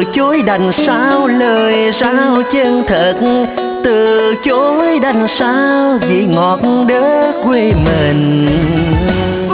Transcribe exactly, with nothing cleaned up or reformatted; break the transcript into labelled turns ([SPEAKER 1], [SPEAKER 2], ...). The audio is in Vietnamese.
[SPEAKER 1] chối đành sao lời sao chân thật, từ chối đành sao vị ngọt đớ quê mình.